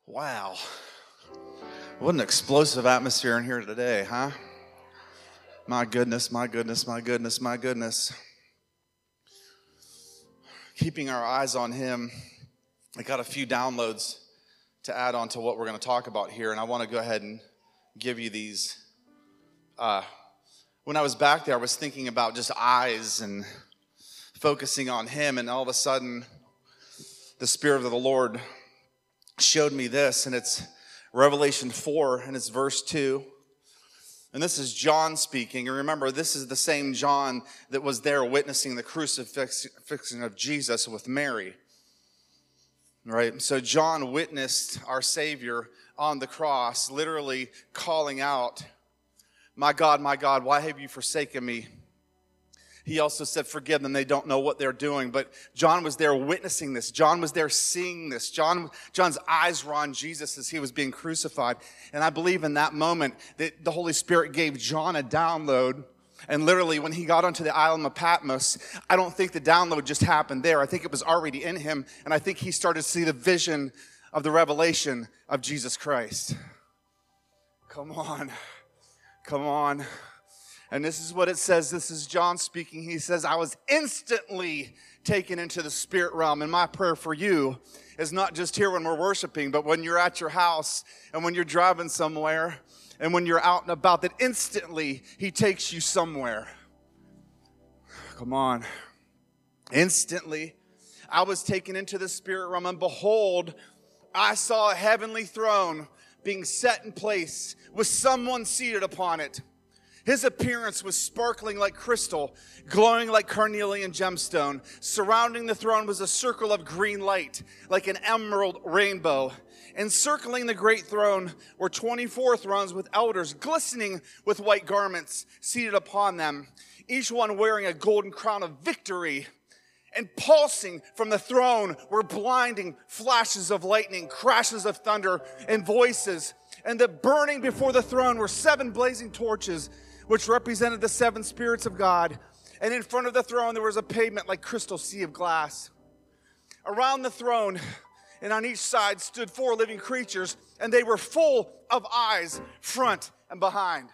Wow. What an explosive atmosphere in here today, huh? My goodness, my goodness, my goodness, my goodness. Keeping our eyes on him. I got a few downloads to add on to what we're going to talk about here, and I want to go ahead and give you these. When I was back there, I was thinking about just eyes and focusing on him, and all of a sudden, the Spirit of the Lord showed me this, and it's Revelation 4, and it's verse 2. And this is John speaking. And remember, this is the same John that was there witnessing the crucifixion of Jesus with Mary. Right? So John witnessed our Savior on the cross, literally calling out, my God, why have you forsaken me?" He also said, "Forgive them, they don't know what they're doing." But John was there witnessing this. John was there seeing this. John's eyes were on Jesus as he was being crucified. And I believe in that moment that the Holy Spirit gave John a download. And literally, when he got onto the island of Patmos, I don't think the download just happened there. I think it was already in him. And I think he started to see the vision of the revelation of Jesus Christ. Come on. Come on. And this is what it says. This is John speaking. He says, "I was instantly taken into the spirit realm." And my prayer for you is not just here when we're worshiping, but when you're at your house and when you're driving somewhere and when you're out and about, that instantly he takes you somewhere. Come on. Instantly, I was taken into the spirit realm, and behold, I saw a heavenly throne being set in place with someone seated upon it. His appearance was sparkling like crystal, glowing like carnelian gemstone. Surrounding the throne was a circle of green light, like an emerald rainbow. Encircling the great throne were 24 thrones with elders glistening with white garments seated upon them, each one wearing a golden crown of victory. And pulsing from the throne were blinding flashes of lightning, crashes of thunder, and voices. And the burning before the throne were 7 blazing torches, which represented the 7 spirits of God. And in front of the throne, there was a pavement like crystal sea of glass. Around the throne and on each side stood 4 living creatures, and they were full of eyes, front and behind.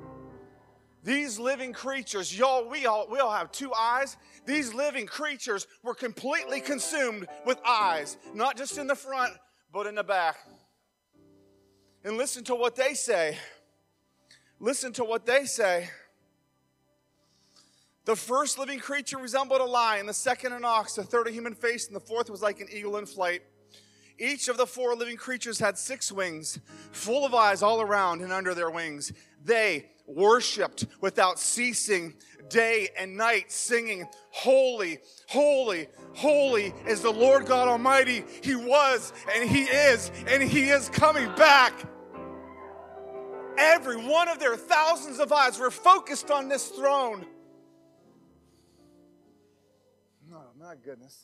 These living creatures, we all have 2 eyes. These living creatures were completely consumed with eyes, not just in the front, but in the back. And listen to what they say. Listen to what they say. The first living creature resembled a lion, the second an ox, the third a human face, and the fourth was like an eagle in flight. Each of the 4 living creatures had 6 wings, full of eyes all around and under their wings. They worshipped without ceasing day and night, singing, "Holy, holy, holy is the Lord God Almighty. He was, and He is coming back." Every one of their thousands of eyes were focused on this throne. Oh, my goodness.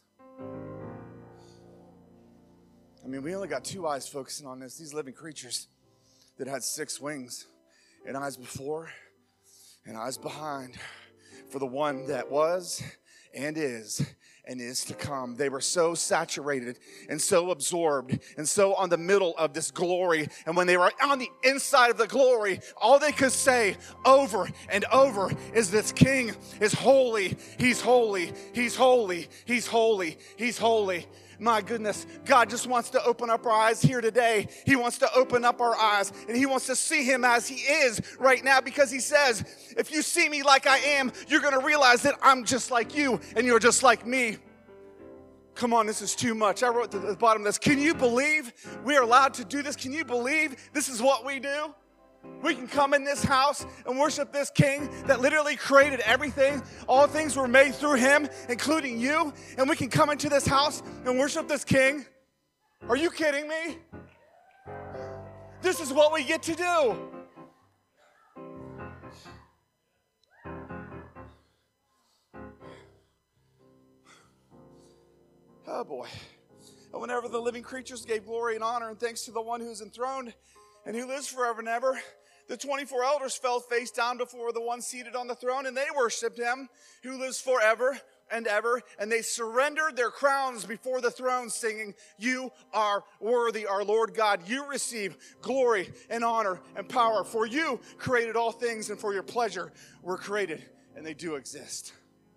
I mean, we only got 2 eyes focusing on this. These living creatures that had 6 wings and eyes before and eyes behind for the one that was and is to come. They were so saturated and so absorbed and so on the middle of this glory. And when they were on the inside of the glory, all they could say over and over is, "This King is holy. He's holy. He's holy. He's holy. He's holy." My goodness, God just wants to open up our eyes here today. He wants to open up our eyes, and He wants to see Him as He is right now, because He says, if you see me like I am, you're going to realize that I'm just like you and you're just like me. Come on, this is too much. I wrote at the bottom of this, can you believe we are allowed to do this? Can you believe this is what we do? We can come in this house and worship this King that literally created everything. All things were made through Him, including you. And we can come into this house and worship this King. Are you kidding me? This is what we get to do. Oh boy. And whenever the living creatures gave glory and honor and thanks to the one who is enthroned and who lives forever and ever, the 24 elders fell face down before the one seated on the throne, and they worshiped Him who lives forever and ever, and they surrendered their crowns before the throne, singing, "You are worthy, our Lord God. You receive glory and honor and power. For you created all things, and for your pleasure were created, and they do exist."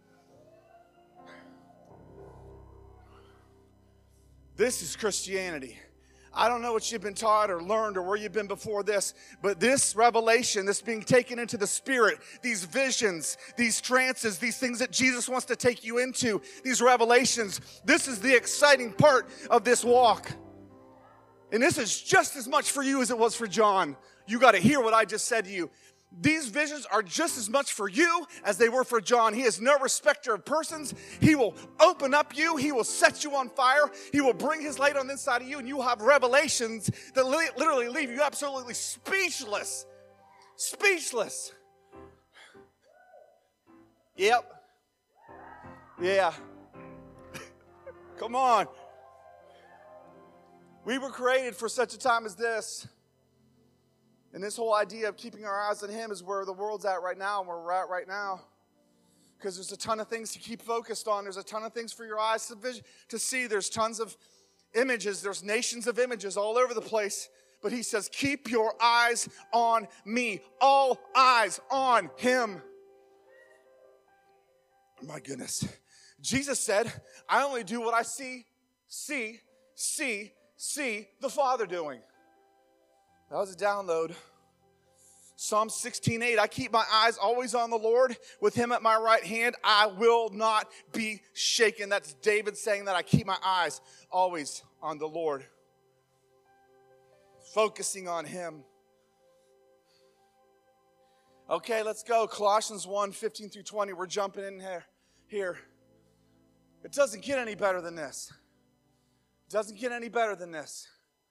This is Christianity. I don't know what you've been taught or learned or where you've been before this, but this revelation, this being taken into the Spirit, these visions, these trances, these things that Jesus wants to take you into, these revelations, this is the exciting part of this walk. And this is just as much for you as it was for John. You got to hear what I just said to you. These visions are just as much for you as they were for John. He is no respecter of persons. He will open up you. He will set you on fire. He will bring his light on the inside of you, and you will have revelations that literally leave you absolutely speechless. Speechless. Yep. Yeah. Come on. We were created for such a time as this. And this whole idea of keeping our eyes on him is where the world's at right now and where we're at right now. Because there's a ton of things to keep focused on. There's a ton of things for your eyes to see. There's tons of images. There's nations of images all over the place. But he says, keep your eyes on me. All eyes on him. My goodness. Jesus said, I only do what I see the Father doing. That was a download. Psalm 16:8, I keep my eyes always on the Lord. With him at my right hand, I will not be shaken. That's David saying that I keep my eyes always on the Lord. Focusing on him. Okay, let's go. Colossians 1:15-20. We're jumping in here. It doesn't get any better than this. It doesn't get any better than this.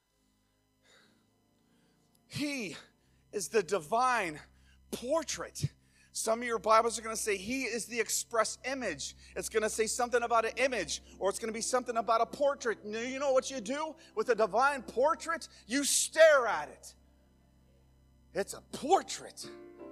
He is the divine portrait. Some of your Bibles are going to say he is the express image. It's going to say something about an image, or it's going to be something about a portrait. You know what you do with a divine portrait? You stare at it. It's a portrait.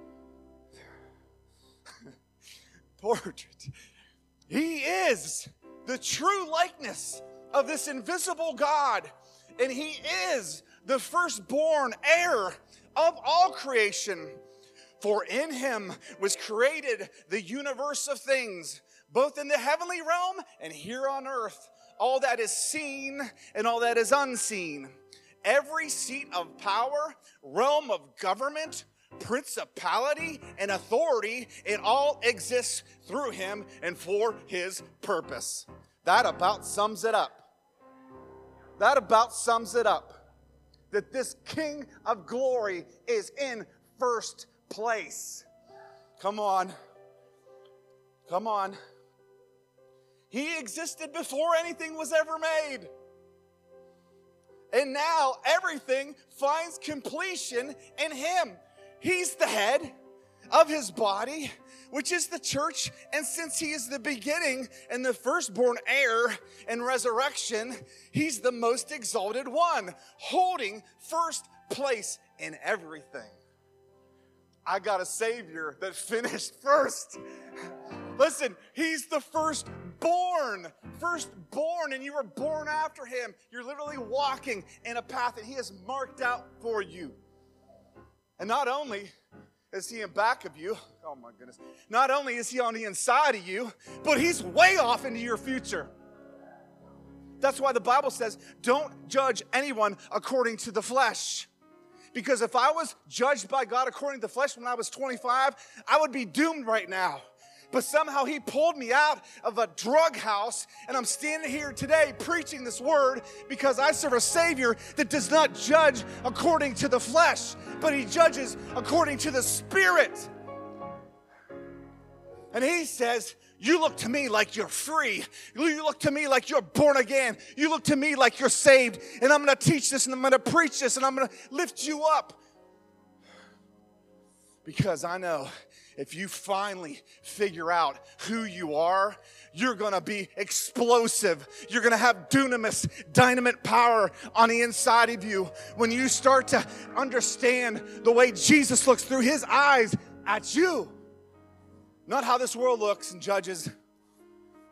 Portrait. He is the true likeness of this invisible God, and he is the firstborn heir of all creation. For in him was created the universe of things, both in the heavenly realm and here on earth, all that is seen and all that is unseen. Every seat of power, realm of government, principality, and authority, it all exists through him and for his purpose. That about sums it up. That about sums it up. That this King of glory is in first place. Come on. Come on. He existed before anything was ever made. And now everything finds completion in him. He's the head of his body, which is the church. And since he is the beginning and the firstborn heir and resurrection, he's the most exalted one, holding first place in everything. I got a Savior that finished first. Listen, he's the firstborn, and you were born after him. You're literally walking in a path that he has marked out for you. And not only is he in back of you, oh my goodness, not only is he on the inside of you, but he's way off into your future. That's why the Bible says, don't judge anyone according to the flesh. Because if I was judged by God according to the flesh when I was 25, I would be doomed right now. But somehow he pulled me out of a drug house, and I'm standing here today preaching this word because I serve a Savior that does not judge according to the flesh, but he judges according to the Spirit. And he says, you look to me like you're free. You look to me like you're born again. You look to me like you're saved. And I'm going to teach this, and I'm going to preach this, and I'm going to lift you up. Because I know if you finally figure out who you are, you're going to be explosive. You're going to have dunamis, dynamite power on the inside of you. When you start to understand the way Jesus looks through his eyes at you. Not how this world looks and judges.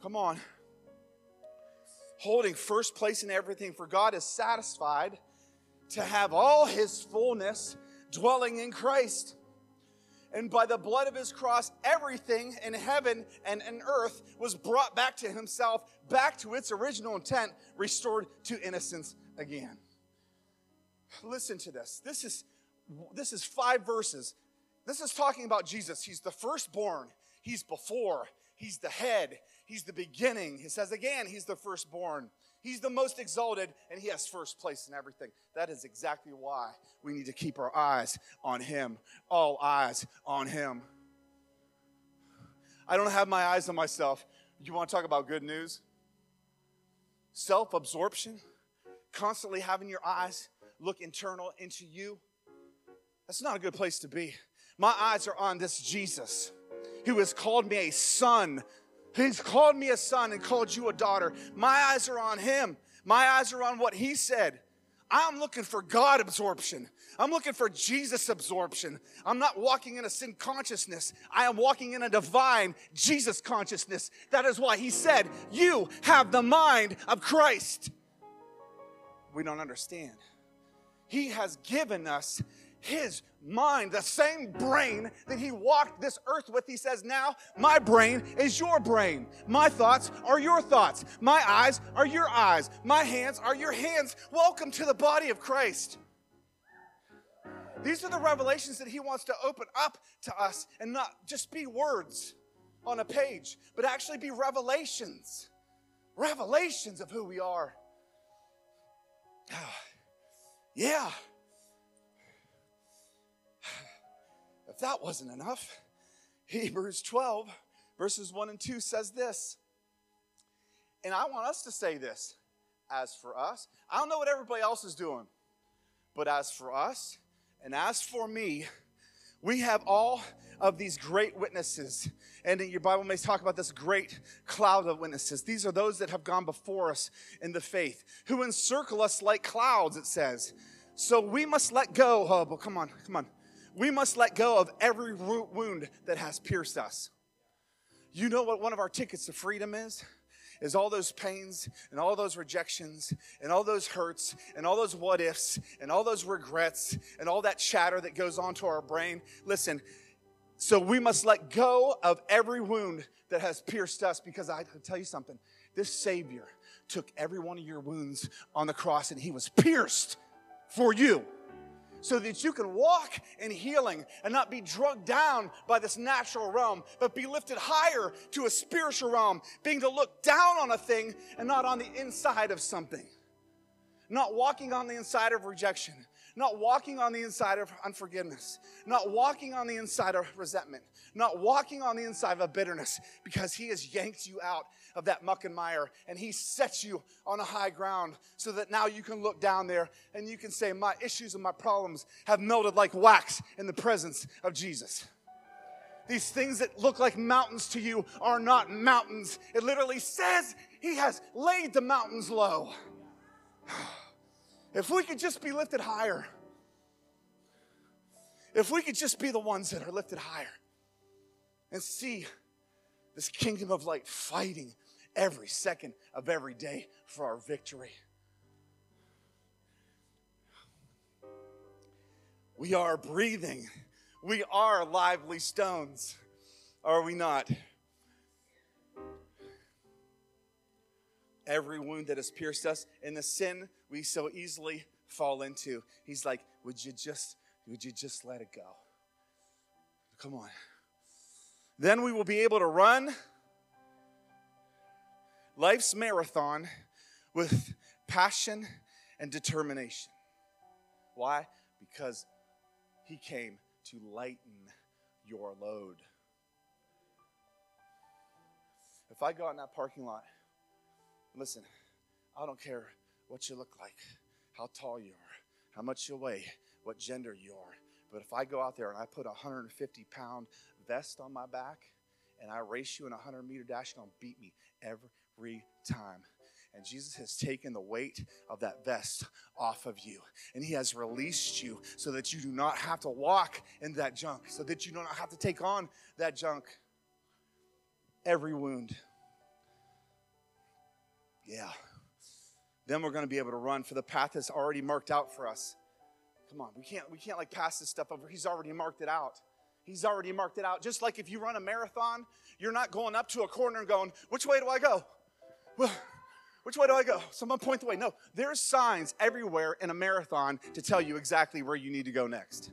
Come on. Holding first place in everything, for God is satisfied to have all his fullness dwelling in Christ. And by the blood of his cross, everything in heaven and in earth was brought back to himself, back to its original intent, restored to innocence again. Listen to this. This is 5 verses. This is talking about Jesus. He's the firstborn. He's before. He's the head. He's the beginning. He says again, he's the firstborn. He's the most exalted, and he has first place in everything. That is exactly why we need to keep our eyes on him. All eyes on him. I don't have my eyes on myself. You want to talk about good news? Self-absorption, constantly having your eyes look internal into you. That's not a good place to be. My eyes are on this Jesus who has called me a son. He's called me a son and called you a daughter. My eyes are on him. My eyes are on what he said. I'm looking for God absorption. I'm looking for Jesus absorption. I'm not walking in a sin consciousness. I am walking in a divine Jesus consciousness. That is why he said, you have the mind of Christ. We don't understand. He has given us his mind, the same brain that he walked this earth with. He says, now my brain is your brain. My thoughts are your thoughts. My eyes are your eyes. My hands are your hands. Welcome to the body of Christ. These are the revelations that he wants to open up to us and not just be words on a page, but actually be revelations. Revelations of who we are. Yeah. If that wasn't enough, Hebrews 12, verses 1 and 2 says this. And I want us to say this. As for us, I don't know what everybody else is doing, but as for us and as for me, we have all of these great witnesses. And in your Bible may talk about this great cloud of witnesses. These are those that have gone before us in the faith, who encircle us like clouds, it says. So we must let go. Oh, but come on. We must let go of every wound that has pierced us. You know what one of our tickets to freedom is? Is all those pains and all those rejections and all those hurts and all those what ifs and all those regrets and all that chatter that goes on to our brain. Listen, so we must let go of every wound that has pierced us, because I can tell you something. This Savior took every one of your wounds on the cross and he was pierced for you, so that you can walk in healing and not be drugged down by this natural realm, but be lifted higher to a spiritual realm, being to look down on a thing and not on the inside of something. Not walking on the inside of rejection, not walking on the inside of unforgiveness, not walking on the inside of resentment, not walking on the inside of bitterness, because he has yanked you out of that muck and mire, and he sets you on a high ground so that now you can look down there and you can say, my issues and my problems have melted like wax in the presence of Jesus. These things that look like mountains to you are not mountains. It literally says he has laid the mountains low. If we could just be lifted higher, if we could just be the ones that are lifted higher and see this kingdom of light fighting every second of every day for our victory. We are breathing. We are lively stones, are we not? Every wound that has pierced us and the sin we so easily fall into. He's like, would you just let it go? Come on. Then we will be able to run life's marathon with passion and determination. Why? Because he came to lighten your load. If I go out in that parking lot, listen, I don't care what you look like, how tall you are, how much you weigh, what gender you are. But if I go out there and I put a 150-pound vest on my back and I race you in a 100-meter dash, you're going to beat me every time. And Jesus has taken the weight of that vest off of you. And he has released you so that you do not have to walk in that junk, so that you do not have to take on that junk. Every wound. Yeah. Then we're going to be able to run, for the path is already marked out for us. Come on, we can't like pass this stuff over. He's already marked it out. He's already marked it out. Just like if you run a marathon, you're not going up to a corner and going, which way do I go? Well, which way do I go? Someone point the way. No, there's signs everywhere in a marathon to tell you exactly where you need to go next.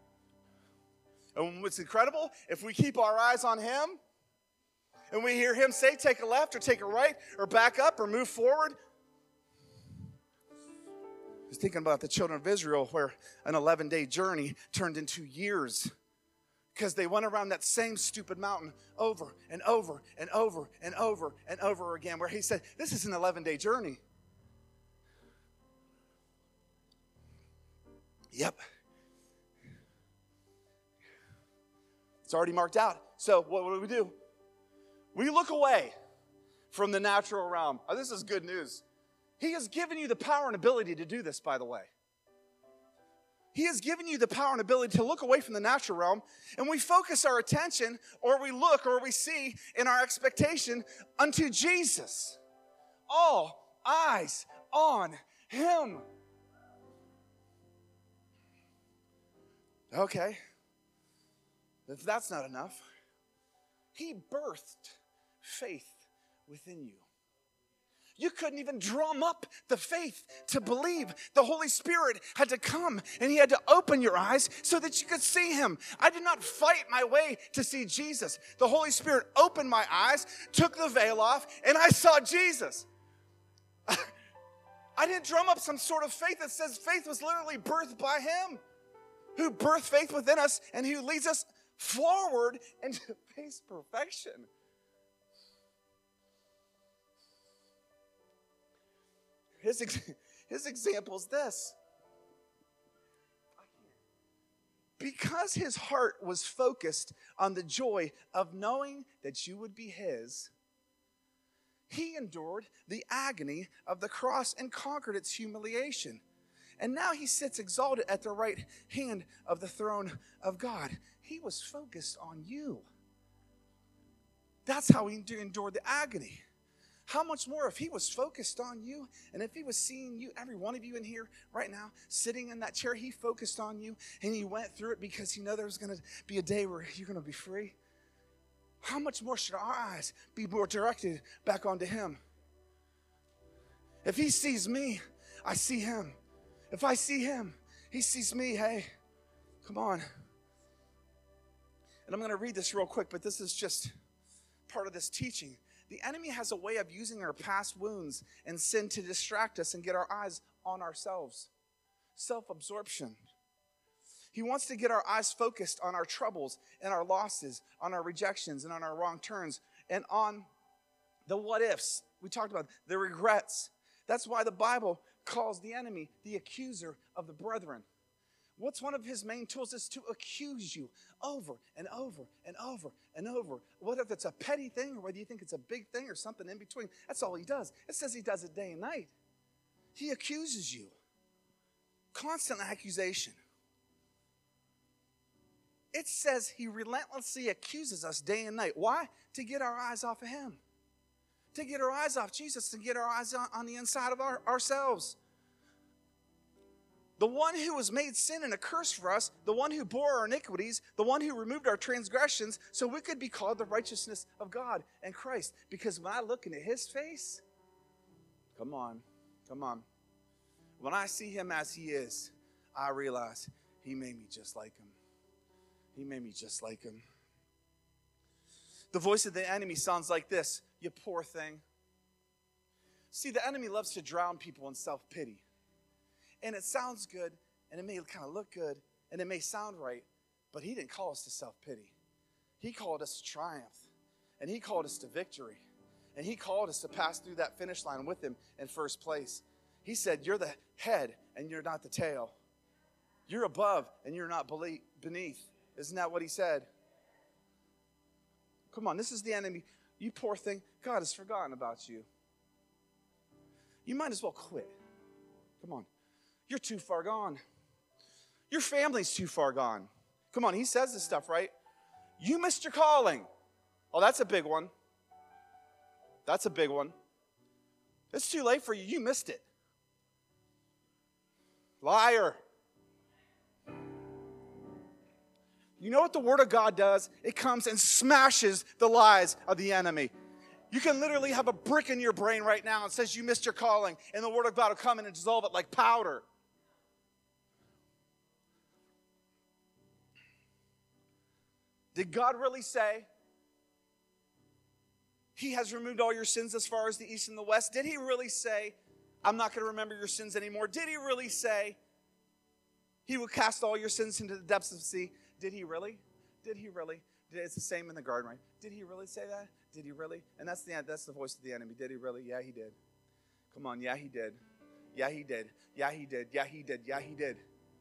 And what's incredible, if we keep our eyes on him and we hear him say, take a left or take a right or back up or move forward. I was thinking about the children of Israel, where an 11-day journey turned into years because they went around that same stupid mountain over and over and over and over and over again, where he said, this is an 11-day journey. Yep. It's already marked out. So what do? We look away from the natural realm. Oh, this is good news. He has given you the power and ability to do this, by the way. He has given you the power and ability to look away from the natural realm, and we focus our attention, or we look, or we see in our expectation unto Jesus. All eyes on him. Okay. If that's not enough, he birthed faith within you. You couldn't even drum up the faith to believe. The Holy Spirit had to come, and he had to open your eyes so that you could see him. I did not fight my way to see Jesus. The Holy Spirit opened my eyes, took the veil off, and I saw Jesus. I didn't drum up some sort of faith that says faith was literally birthed by him, who birthed faith within us and who leads us forward into faith perfection. His example is this. Because his heart was focused on the joy of knowing that you would be his, he endured the agony of the cross and conquered its humiliation. And now he sits exalted at the right hand of the throne of God. He was focused on you. That's how he endured the agony. How much more if he was focused on you, and if he was seeing you, every one of you in here right now, sitting in that chair, he focused on you, and he went through it because he knew there was going to be a day where you're going to be free. How much more should our eyes be more directed back onto him? If he sees me, I see him. If I see him, he sees me. Hey, come on. And I'm going to read this real quick, but this is just part of this teaching. The enemy has a way of using our past wounds and sin to distract us and get our eyes on ourselves. Self-absorption. He wants to get our eyes focused on our troubles and our losses, on our rejections and on our wrong turns, and on the what ifs. We talked about the regrets. That's why the Bible calls the enemy the accuser of the brethren. What's one of his main tools is to accuse you over and over and over and over. Whether it's a petty thing or whether you think it's a big thing or something in between, that's all he does. It says he does it day and night. He accuses you. Constant accusation. It says he relentlessly accuses us day and night. Why? To get our eyes off of him. To get our eyes off Jesus, to get our eyes on the inside of ourselves. The one who was made sin and a curse for us, the one who bore our iniquities, the one who removed our transgressions, so we could be called the righteousness of God and Christ. Because when I look into his face, come on. When I see him as he is, I realize he made me just like him. He made me just like him. The voice of the enemy sounds like this: you poor thing. See, the enemy loves to drown people in self-pity. And it sounds good, and it may kind of look good, and it may sound right, but he didn't call us to self-pity. He called us to triumph, and he called us to victory, and he called us to pass through that finish line with him in first place. He said, you're the head, and you're not the tail. You're above, and you're not beneath. Isn't that what he said? Come on, this is the enemy. You poor thing, God has forgotten about you. You might as well quit. Come on. You're too far gone. Your family's too far gone. Come on, he says this stuff, right? You missed your calling. Oh, that's a big one. That's a big one. It's too late for you. You missed it. Liar. You know what the Word of God does? It comes and smashes the lies of the enemy. You can literally have a brick in your brain right now and says you missed your calling, and the Word of God will come in and dissolve it like powder. Did God really say He has removed all your sins as far as the east and the west? Did He really say, I'm not going to remember your sins anymore? Did He really say He will cast all your sins into the depths of the sea? Did He really? Did He really? It's the same in the garden, right? Did He really say that? Did He really? And that's the voice of the enemy. Did He really? Yeah, He did. Come on, yeah, He did. Yeah, He did. Yeah, He did. Yeah, He did. Yeah, He did.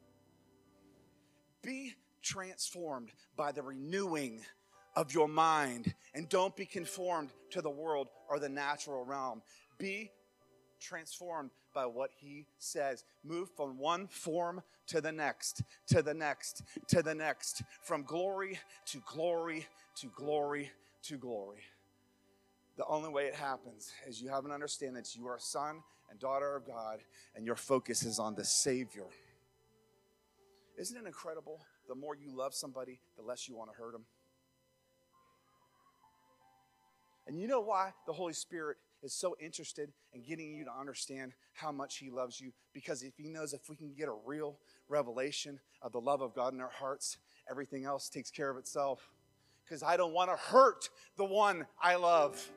Be transformed by the renewing of your mind, and don't be conformed to the world or the natural realm. Be transformed by what He says. Move from one form to the next, to the next, to the next, from glory to glory to glory to glory. The only way it happens is you have an understanding that you are a son and daughter of God, and your focus is on the Savior. Isn't it incredible? The more you love somebody, the less you want to hurt them. And you know why the Holy Spirit is so interested in getting you to understand how much He loves you? Because if He knows if we can get a real revelation of the love of God in our hearts, everything else takes care of itself. Because I don't want to hurt the one I love.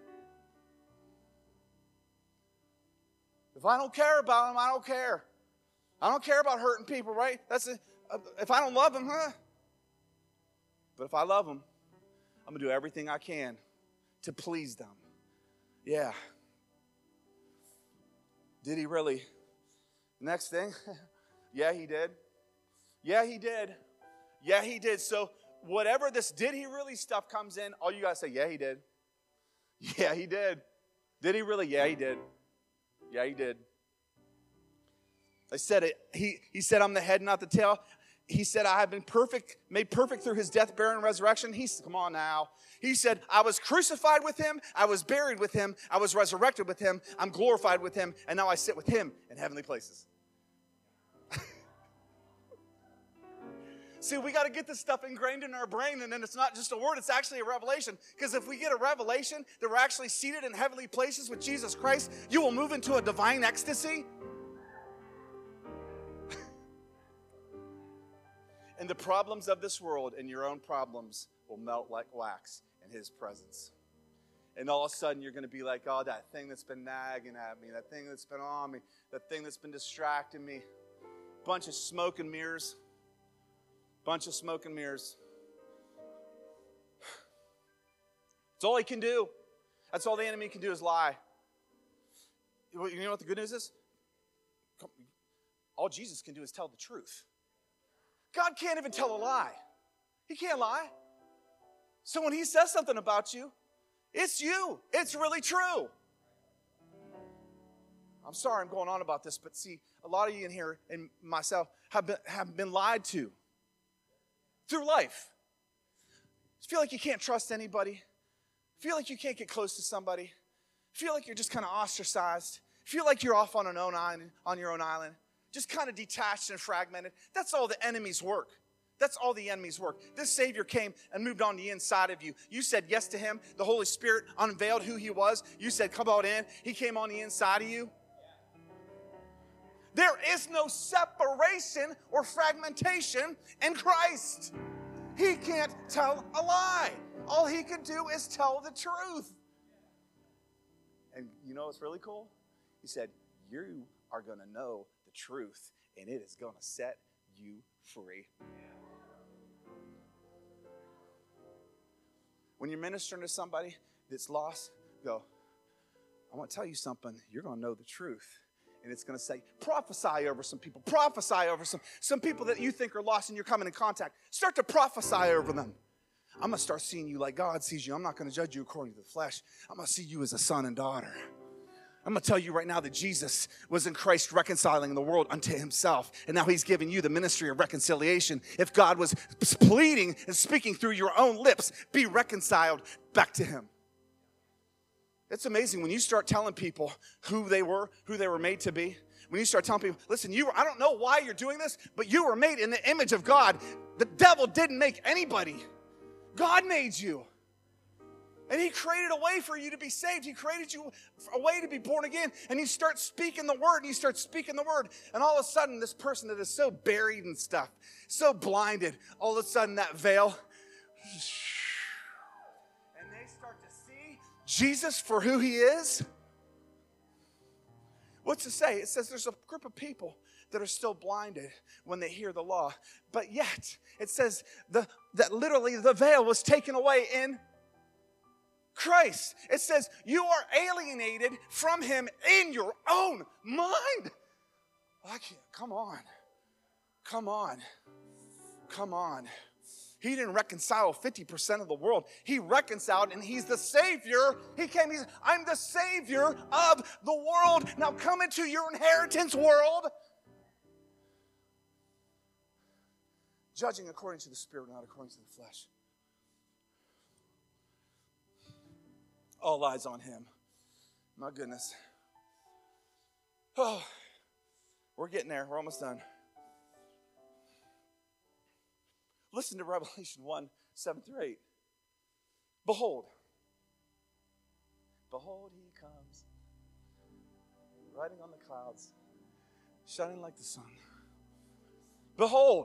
If I don't care about Him, I don't care. I don't care about hurting people, right? If I don't love Him, But if I love Him, I'm going to do everything I can to please them. Yeah. Did He really? Next thing. Yeah, He did. Yeah, He did. Yeah, He did. So whatever this did He really stuff comes in, all you got to say, yeah, He did. Yeah, He did. Did He really? Yeah, He did. Yeah, He did. I said it. He said, I'm the head, not the tail. He said, I have been perfect, made perfect through His death, burial, and resurrection. Come on now. He said, I was crucified with Him. I was buried with Him. I was resurrected with Him. I'm glorified with Him. And now I sit with Him in heavenly places. See, we got to get this stuff ingrained in our brain, and then it's not just a word, it's actually a revelation. Because if we get a revelation that we're actually seated in heavenly places with Jesus Christ, you will move into a divine ecstasy. And the problems of this world and your own problems will melt like wax in His presence. And all of a sudden, you're going to be like, oh, that thing that's been nagging at me, that thing that's been on me, that thing that's been distracting me. Bunch of smoke and mirrors. Bunch of smoke and mirrors. That's all he can do. That's all the enemy can do is lie. You know what the good news is? All Jesus can do is tell the truth. God can't even tell a lie. He can't lie. So when He says something about you, it's you. It's really true. I'm sorry I'm going on about this, but see, a lot of you in here and myself have been lied to through life. Feel like you can't trust anybody. Feel like you can't get close to somebody. Feel like you're just kind of ostracized. Feel like you're off on your own island. Just kind of detached and fragmented. That's all the enemy's work. That's all the enemy's work. This Savior came and moved on the inside of you. You said yes to Him. The Holy Spirit unveiled who He was. You said, come on in. He came on the inside of you. There is no separation or fragmentation in Christ. He can't tell a lie. All He can do is tell the truth. And you know what's really cool? He said, you are going to know the truth, and it is going to set you free. When you're ministering to somebody that's lost, go, I want to tell you something. You're going to know the truth. And it's going to say, prophesy over some people. Prophesy over some people that you think are lost and you're coming in contact. Start to prophesy over them. I'm going to start seeing you like God sees you. I'm not going to judge you according to the flesh. I'm going to see you as a son and daughter. I'm going to tell you right now that Jesus was in Christ reconciling the world unto Himself. And now He's giving you the ministry of reconciliation. If God was pleading and speaking through your own lips, be reconciled back to Him. It's amazing when you start telling people who they were made to be. When you start telling people, listen, I don't know why you're doing this, but you were made in the image of God. The devil didn't make anybody. God made you. And he created a way for you to be saved. He created you a way to be born again. And you start speaking the word, and all of a sudden, this person that is so buried in stuff, so blinded, all of a sudden that veil, and they start to see Jesus for who he is. What's it say? It says there's a group of people that are still blinded when they hear the law. But yet, it says that literally the veil was taken away in Christ. It says you are alienated from him in your own mind. I can't. Come on. He didn't reconcile 50% of the world. He reconciled, and he's the Savior. I'm the Savior of the world. Now come into your inheritance world. Judging according to the Spirit, not according to the flesh. All eyes on him. My goodness. Oh, we're getting there. We're almost done. Listen to Revelation 1, 7 through 8. Behold, he comes, riding on the clouds, shining like the sun. Behold,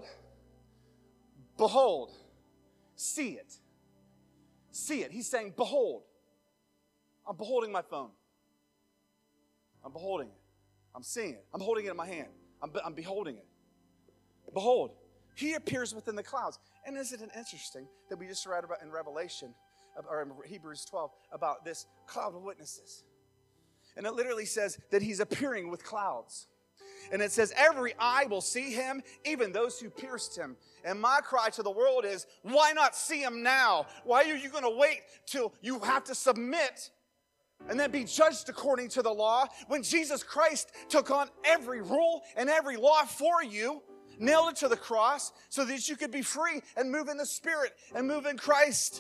see it. He's saying, behold. I'm beholding my phone. I'm beholding it. I'm seeing it. I'm holding it in my hand. I'm beholding it. Behold, he appears within the clouds. And isn't it interesting that we just read about in Revelation, or in Hebrews 12, about this cloud of witnesses? And it literally says that he's appearing with clouds. And it says every eye will see him, even those who pierced him. And my cry to the world is, why not see him now? Why are you going to wait till you have to submit and then be judged according to the law, when Jesus Christ took on every rule and every law for you, nailed it to the cross so that you could be free and move in the Spirit and move in Christ?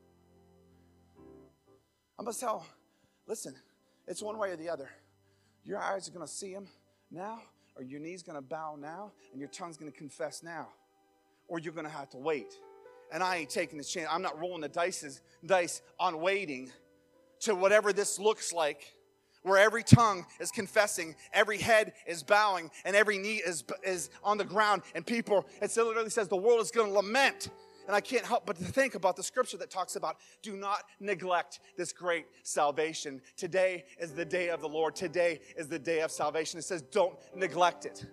I'm going to tell, listen, it's one way or the other. Your eyes are going to see him now, or your knees going to bow now, and your tongue's going to confess now, or you're going to have to wait. And I ain't taking this chance. I'm not rolling the dice on waiting to whatever this looks like, where every tongue is confessing, every head is bowing, and every knee is on the ground, and people, it literally says the world is going to lament. And I can't help but to think about the scripture that talks about, do not neglect this great salvation. Today is the day of the Lord. Today is the day of salvation. It says, don't neglect it.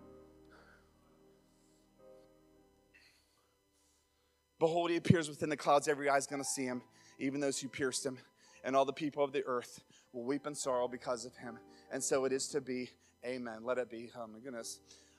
Behold, he appears within the clouds. Every eye is going to see him, even those who pierced him. And all the people of the earth will weep in sorrow because of him. And so it is to be. Amen. Let it be. Oh, my goodness.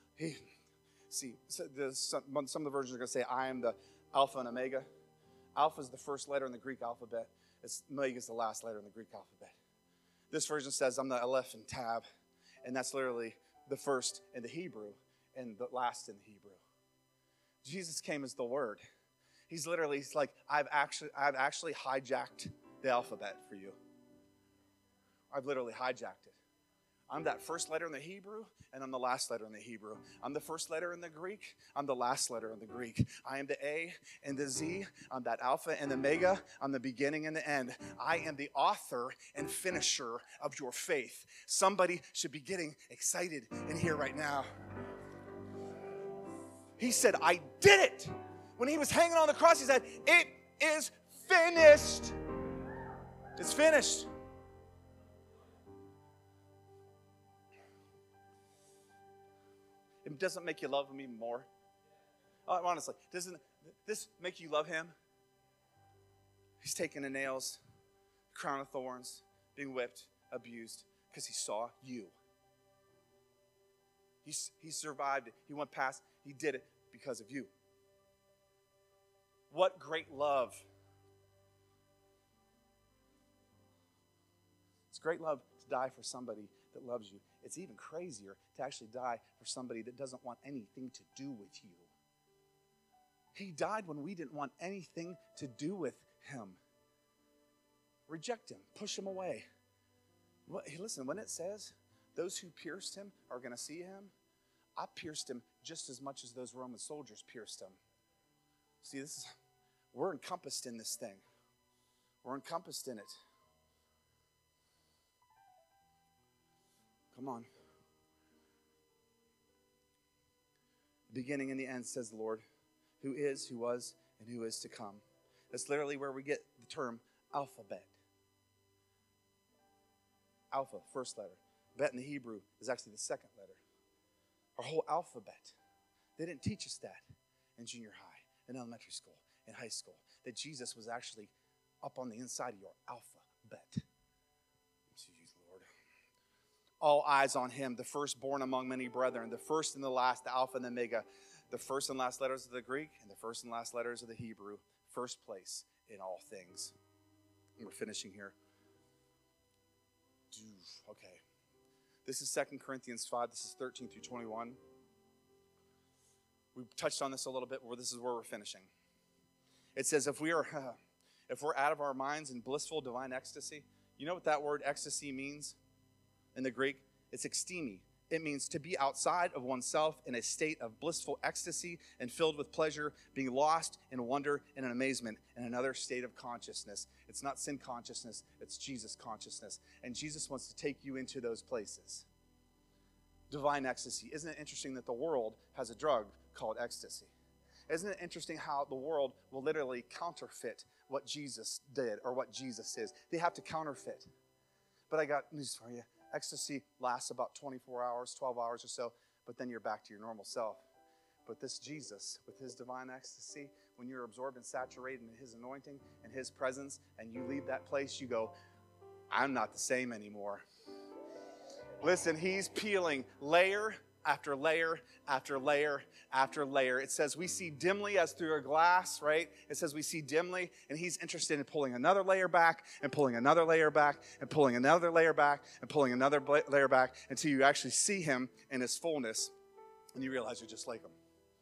Some of the versions are going to say, I am the Alpha and Omega. Alpha is the first letter in the Greek alphabet. Omega is the last letter in the Greek alphabet. This version says, I'm the Aleph and Tab. And that's literally the first in the Hebrew and the last in the Hebrew. Jesus came as the Word. He's like, I've actually hijacked the alphabet for you. I've literally hijacked it. I'm that first letter in the Hebrew, and I'm the last letter in the Hebrew. I'm the first letter in the Greek. I'm the last letter in the Greek. I am the A and the Z. I'm that Alpha and the Omega. I'm the beginning and the end. I am the author and finisher of your faith. Somebody should be getting excited in here right now. He said, I did it. When he was hanging on the cross, he said, it is finished. It's finished. It doesn't make you love him even more. Honestly, doesn't this make you love him? He's taking the nails, crown of thorns, being whipped, abused, because he saw you. He survived it. He went past. He did it because of you. What great love. It's great love to die for somebody that loves you. It's even crazier to actually die for somebody that doesn't want anything to do with you. He died when we didn't want anything to do with him. Reject him. Push him away. Hey, listen, when it says those who pierced him are going to see him, I pierced him just as much as those Roman soldiers pierced him. See, we're encompassed in this thing. We're encompassed in it. Come on. The beginning and the end, says the Lord, who is, who was, and who is to come. That's literally where we get the term alphabet. Alpha, first letter. Bet in the Hebrew is actually the second letter. Our whole alphabet. They didn't teach us that in junior high, in elementary school, in high school. That Jesus was actually up on the inside of your alphabet. Jeez, Lord. All eyes on him, the firstborn among many brethren, the first and the last, the Alpha and the Omega, the first and last letters of the Greek and the first and last letters of the Hebrew, first place in all things. And we're finishing here. Okay. This is 2 Corinthians 5. This is 13 through 21. We touched on this a little bit, but this is where we're finishing. It says, if we're out of our minds in blissful divine ecstasy, you know what that word ecstasy means in the Greek? It's ekstemi. It means to be outside of oneself in a state of blissful ecstasy and filled with pleasure, being lost in wonder and in amazement in another state of consciousness. It's not sin consciousness, it's Jesus consciousness. And Jesus wants to take you into those places. Divine ecstasy. Isn't it interesting that the world has a drug called ecstasy? Isn't it interesting how the world will literally counterfeit what Jesus did or what Jesus is? They have to counterfeit. But I got news for you. Ecstasy lasts about 24 hours, 12 hours or so, but then you're back to your normal self. But this Jesus, with his divine ecstasy, when you're absorbed and saturated in his anointing and his presence, and you leave that place, you go, I'm not the same anymore. Listen, he's peeling layer after layer after layer after layer. It says we see dimly as through a glass, right? It says we see dimly, and he's interested in pulling another layer back and pulling another layer back and pulling another layer back and pulling another layer back until you actually see him in his fullness and you realize you're just like him.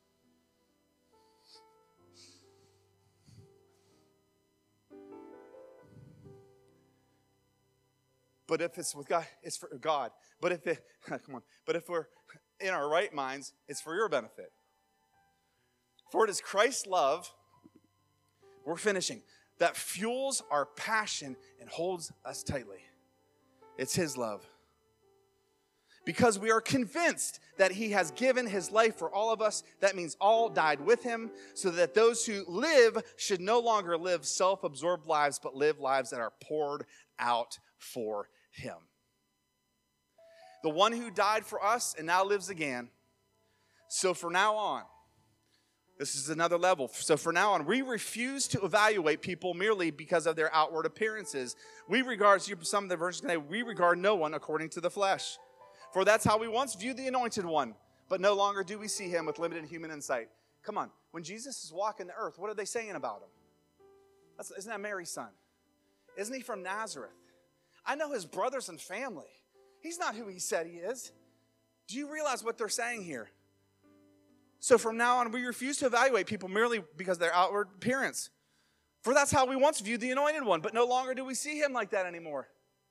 But if it's with God, it's for God. But if we're in our right minds, it's for your benefit. For it is Christ's love, we're finishing, that fuels our passion and holds us tightly. It's his love. Because we are convinced that he has given his life for all of us. That means all died with him, so that those who live should no longer live self-absorbed lives, but live lives that are poured out for him. The one who died for us and now lives again. So from now on, this is another level. So from now on, we refuse to evaluate people merely because of their outward appearances. We regard no one according to the flesh. For that's how we once viewed the anointed one. But no longer do we see him with limited human insight. Come on. When Jesus is walking the earth, what are they saying about him? Isn't that Mary's son? Isn't he from Nazareth? I know his brothers and family. He's not who he said he is. Do you realize what they're saying here? So from now on, we refuse to evaluate people merely because of their outward appearance. For that's how we once viewed the anointed one, but no longer do we see him like that anymore.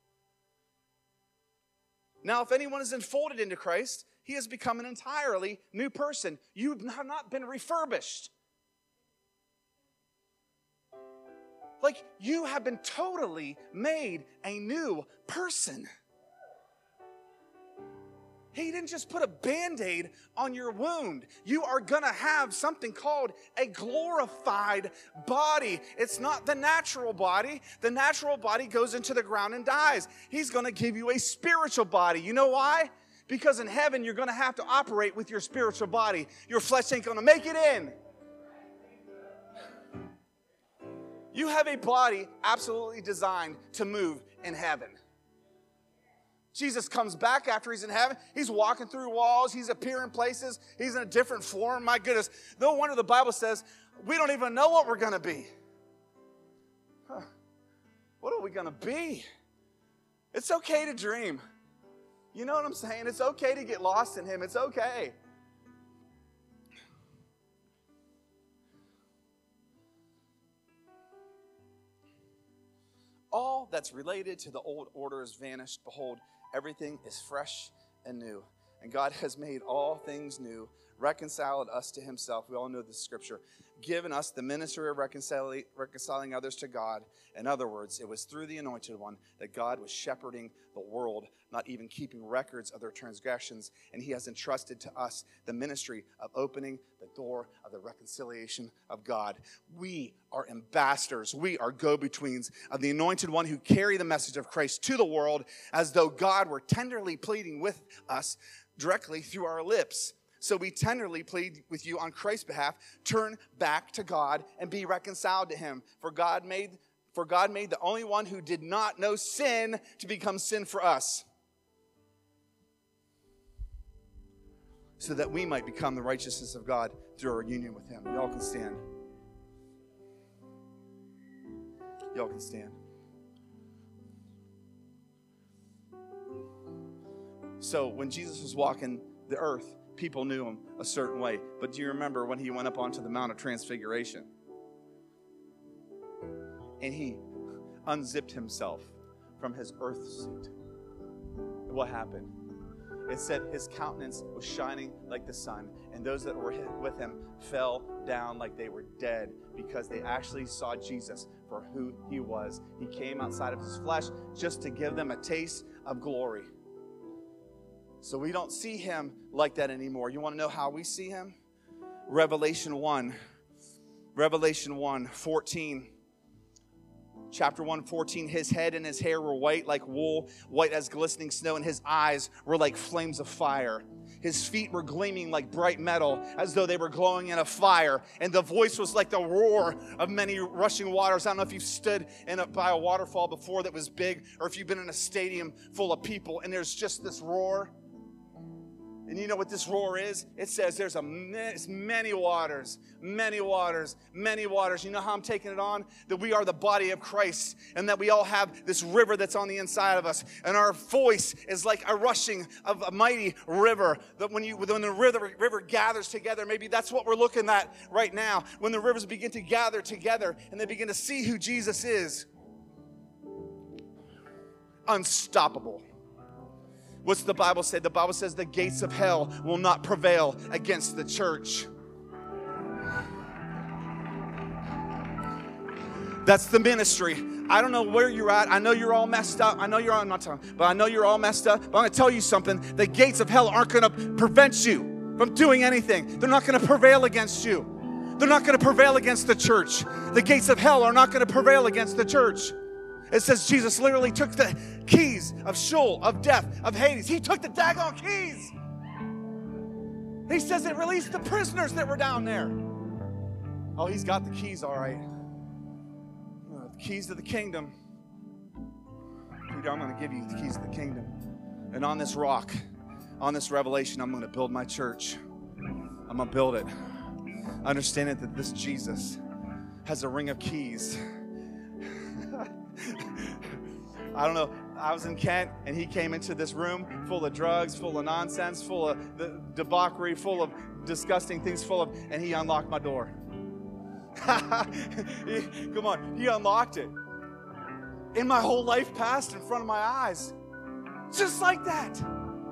Now, if anyone is enfolded into Christ, he has become an entirely new person. You have not been refurbished. Like, you have been totally made a new person. He didn't just put a Band-Aid on your wound. You are going to have something called a glorified body. It's not the natural body. The natural body goes into the ground and dies. He's going to give you a spiritual body. You know why? Because in heaven, you're going to have to operate with your spiritual body. Your flesh ain't going to make it in. You have a body absolutely designed to move in heaven. Jesus comes back after he's in heaven. He's walking through walls. He's appearing places. He's in a different form. My goodness. No wonder the Bible says we don't even know what we're going to be. What are we going to be? It's okay to dream. You know what I'm saying? It's okay to get lost in him. It's okay. All that's related to the old order is vanished. Behold, everything is fresh and new. And God has made all things new, reconciled us to himself. We all know this scripture. Given us the ministry of reconciling others to God. In other words, it was through the Anointed One that God was shepherding the world, not even keeping records of their transgressions. And he has entrusted to us the ministry of opening the door of the reconciliation of God. We are ambassadors. We are go-betweens of the Anointed One who carry the message of Christ to the world as though God were tenderly pleading with us directly through our lips. So we tenderly plead with you on Christ's behalf, turn back to God and be reconciled to him. For God made the only one who did not know sin to become sin for us, so that we might become the righteousness of God through our union with him. Y'all can stand. Y'all can stand. So when Jesus was walking the earth, people knew him a certain way. But do you remember when he went up onto the Mount of Transfiguration? And he unzipped himself from his earth suit. What happened? It said his countenance was shining like the sun, and those that were with him fell down like they were dead, because they actually saw Jesus for who he was. He came outside of his flesh just to give them a taste of glory. So we don't see him like that anymore. You want to know how we see him? Revelation 1:14. Chapter 1:14, his head and his hair were white like wool, white as glistening snow, and his eyes were like flames of fire. His feet were gleaming like bright metal, as though they were glowing in a fire. And the voice was like the roar of many rushing waters. I don't know if you've stood by a waterfall before that was big, or if you've been in a stadium full of people, and there's just this roar. And you know what this roar is? It says there's many waters, many waters, many waters. You know how I'm taking it on? That we are the body of Christ, and that we all have this river that's on the inside of us. And our voice is like a rushing of a mighty river. That when the river gathers together, maybe that's what we're looking at right now. When the rivers begin to gather together and they begin to see who Jesus is. Unstoppable. What's the Bible say? The Bible says the gates of hell will not prevail against the church. That's the ministry. I don't know where you're at. I know you're all messed up. I'm not talking, but I know you're all messed up. But I'm going to tell you something. The gates of hell aren't going to prevent you from doing anything. They're not going to prevail against you. They're not going to prevail against the church. The gates of hell are not going to prevail against the church. It says Jesus literally took the keys of Sheol, of death, of Hades. He took the daggone keys. He says it released the prisoners that were down there. Oh, he's got the keys, all right. The keys to the kingdom. Peter, I'm going to give you the keys to the kingdom. And on this rock, on this revelation, I'm going to build my church. I'm going to build it. Understanding that this Jesus has a ring of keys. I don't know. I was in Kent, and he came into this room full of drugs, full of nonsense, full of the debauchery, full of disgusting things, and he unlocked my door. Come on, he unlocked it. And my whole life passed in front of my eyes. Just like that.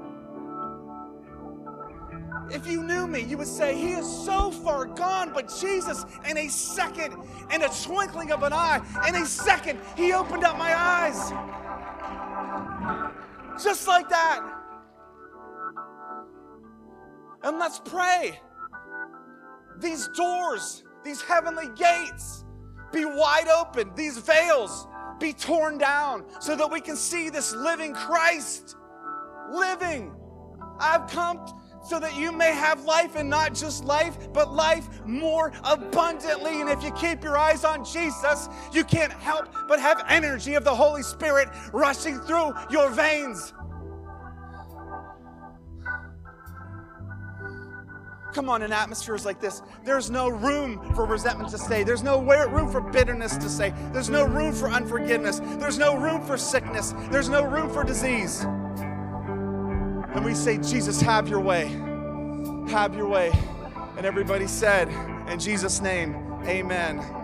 If you knew me, you would say, he is so far gone, but Jesus, in a second, in a twinkling of an eye, in a second, he opened up my eyes. Just like that. And let's pray. These doors, these heavenly gates, be wide open. These veils be torn down so that we can see this living Christ. Living. I've come so that you may have life, and not just life, but life more abundantly. And if you keep your eyes on Jesus, you can't help but have energy of the Holy Spirit rushing through your veins. Come on, in atmospheres like this, there's no room for resentment to stay. There's no room for bitterness to stay. There's no room for unforgiveness. There's no room for sickness. There's no room for disease. And we say, Jesus, have your way. Have your way. And everybody said, in Jesus' name, amen.